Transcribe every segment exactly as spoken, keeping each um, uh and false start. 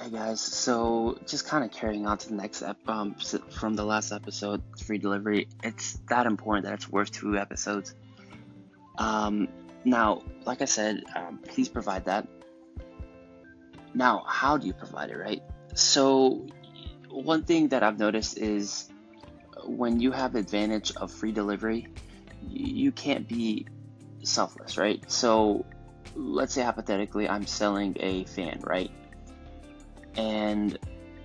Hey guys, so just kind of carrying on to the next ep um s- from the last episode, free delivery. It's that important that it's worth two episodes. Um, Now, like I said, um, please provide that. Now, how do you provide it, right? So, one thing that I've noticed is when you have advantage of free delivery, y- you can't be selfless, right? So, let's say hypothetically, I'm selling a fan, right? And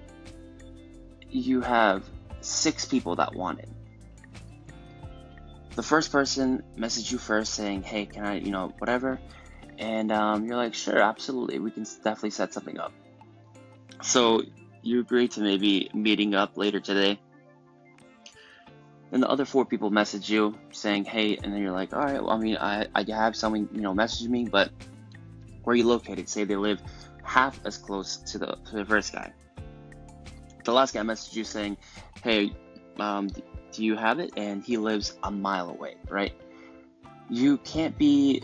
you have six people that want it. The first person messaged you first saying, hey, can I, you know, whatever. And um, you're like, sure, absolutely. We can definitely set something up. So you agree to maybe meeting up later today. Then the other four people message you saying, hey, and then you're like, all right, well, I mean, I, I have someone, you know, message me, but where are you located? Say they live half as close to the, to the first guy. The last guy messaged you saying, hey, um, do you have it? And he lives a mile away, right? You can't be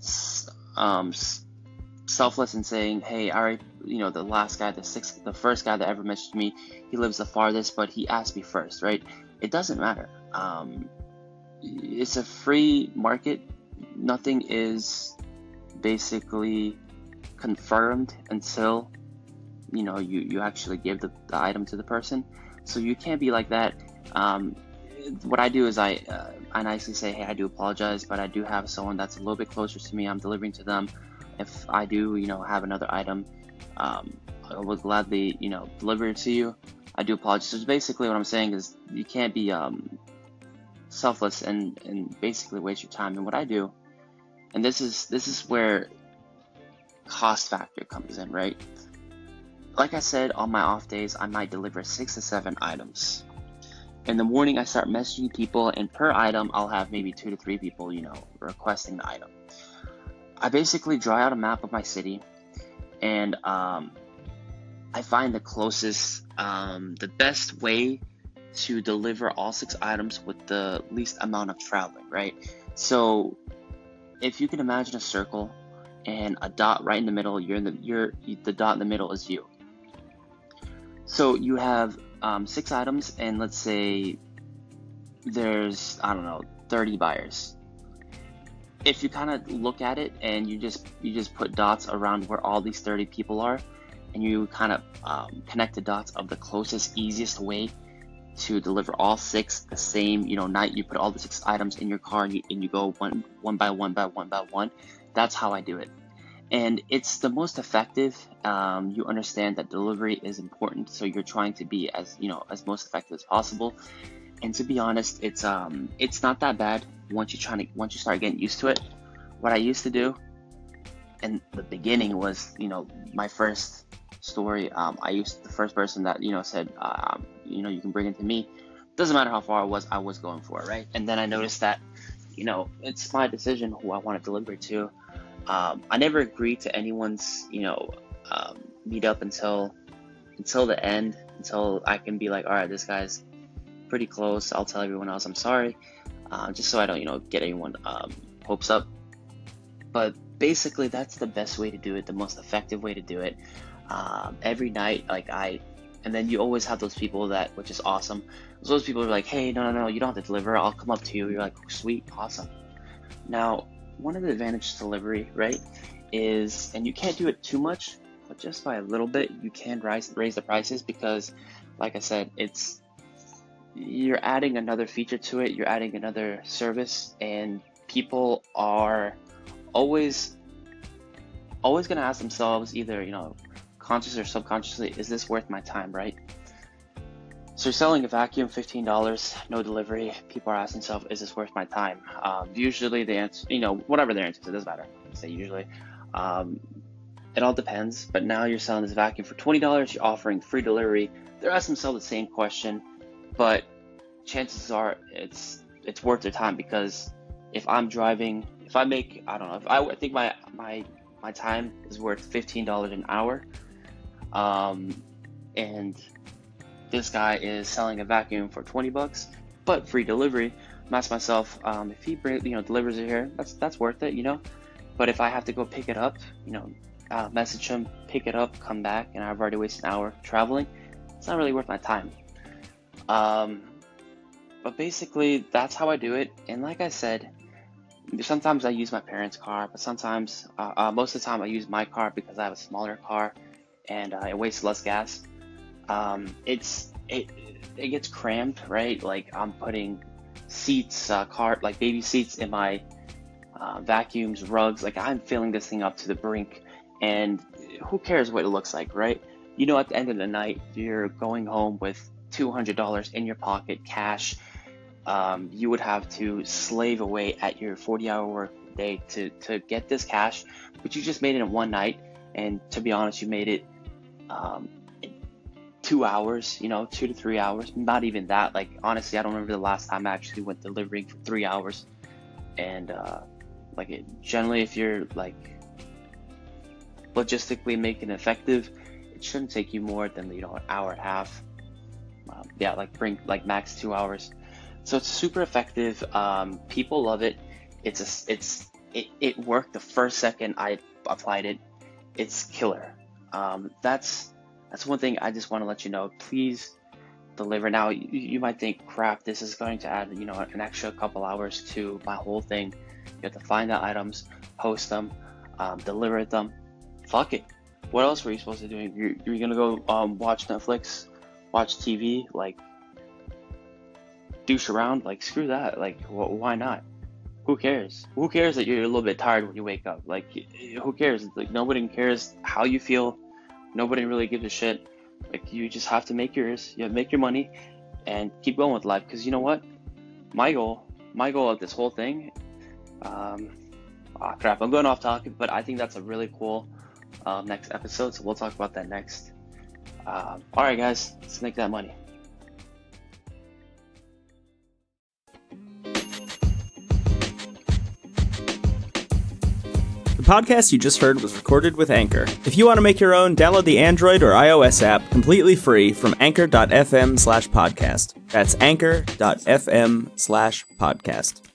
um, selfless in saying, hey, all right, you know, the last guy, the sixth, the first guy that ever messaged me, he lives the farthest, but he asked me first, right? It doesn't matter. Um, it's a free market. Nothing is basically confirmed until, you know, you, you actually give the, the item to the person. So you can't be like that. Um, what I do is I uh, I nicely say, hey, I do apologize, but I do have someone that's a little bit closer to me. I'm delivering to them. If I do, you know, have another item, um, I will gladly, you know, deliver it to you. I do apologize. So basically what I'm saying is you can't be um, selfless and, and basically waste your time. And what I do, and this is this is where cost factor comes in, right? Like I said, on my off days, I might deliver six to seven items. In the morning, I start messaging people, and per item, I'll have maybe two to three people, you know, requesting the item. I basically draw out a map of my city, and um, I find the closest, um, the best way to deliver all six items with the least amount of traveling, right? So if you can imagine a circle and a dot right in the middle, you're in the you're the dot in the middle is you. So you have um, six items, and let's say there's, I don't know, thirty buyers. If you kind of look at it and you just you just put dots around where all these thirty people are, and you kind of um, connect the dots of the closest, easiest way to deliver all six the same, you know, night. You put all the six items in your car, and you, and you go one one by one by one by one. That's how I do it, and it's the most effective. Um, you understand that delivery is important, so you're trying to be as, you know, as most effective as possible. And to be honest, it's um it's not that bad once you try to once you start getting used to it. What I used to do in the beginning was, you know, my first story. Um, I used the first person that, you know, said, um, you know, you can bring it to me. Doesn't matter how far it was, I was going for it, right? And then I noticed that, you know, it's my decision who I want to deliver to. Um, I never agreed to anyone's, you know, um, meet up until until the end, until I can be like, all right, this guy's pretty close. I'll tell everyone else I'm sorry, uh, just so I don't, you know, get anyone um, hopes up. But basically, that's the best way to do it, the most effective way to do it. Um, every night, like I, and then you always have those people that, which is awesome. Those people are like, hey, no, no, no, you don't have to deliver. I'll come up to you. You're like, sweet, awesome. Now, one of the advantages of delivery, right, is, and you can't do it too much, but just by a little bit, you can rise raise the prices because, like I said, it's you're adding another feature to it. You're adding another service, and people are always always going to ask themselves, either, you know, conscious or subconsciously, is this worth my time, right? So you're selling a vacuum, fifteen dollars, no delivery. People are asking themselves, is this worth my time? Um, usually the answer, you know, whatever their answer is, it doesn't matter. I say usually. Um, it all depends. But now you're selling this vacuum for twenty dollars. You're offering free delivery. They're asking themselves the same question, but chances are it's it's worth their time, because if I'm driving, if I make, I don't know, if I, I think my my my time is worth fifteen dollars an hour, um, and this guy is selling a vacuum for twenty bucks, but free delivery. I'm asking myself, um, if he bring, you know, delivers it here, that's that's worth it, you know. But if I have to go pick it up, you know, uh, message him, pick it up, come back, and I've already wasted an hour traveling. It's not really worth my time. Um, but basically, that's how I do it. And like I said, sometimes I use my parents' car, but sometimes, uh, uh, most of the time, I use my car because I have a smaller car and uh, it wastes less gas. Um, it's it it gets cramped, right? Like I'm putting seats, uh, car like baby seats in my uh, vacuums, rugs. Like I'm filling this thing up to the brink, and who cares what it looks like, right? You know, at the end of the night, you're going home with two hundred dollars in your pocket, cash. Um, you would have to slave away at your forty hour work day to, to get this cash, but you just made it in one night. And to be honest, you made it um, in two hours, you know, two to three hours, not even that. Like, honestly, I don't remember the last time I actually went delivering for three hours. And uh, like, it, generally, if you're like logistically making it effective, it shouldn't take you more than, you know, an hour and a half. Um, yeah, like bring like max two hours. So it's super effective. Um, people love it. It's a, it's it, it worked the first second I applied it. It's killer. Um, that's that's one thing I just want to let you know. Please deliver. Now you, you might think, crap, this is going to add, you know, an extra couple hours to my whole thing. You have to find the items, post them, um, deliver them. Fuck it. What else were you supposed to do? You're, you're gonna go um, watch Netflix, watch T V, like douche around? Like screw that. Like wh- why not? Who cares? Who cares that you're a little bit tired when you wake up? Like who cares? Like nobody cares how you feel. Nobody really gives a shit. Like you just have to make yours. You have to make your money and keep going with life. Because you know what? My goal, my goal of this whole thing. Um, ah, crap. I'm going off topic, but I think that's a really cool um, next episode. So we'll talk about that next. Um, all right, guys, let's make that money. The podcast you just heard was recorded with Anchor. If you want to make your own, download the Android or iOS app completely free from anchor.fm slash podcast. That's anchor.fm slash podcast.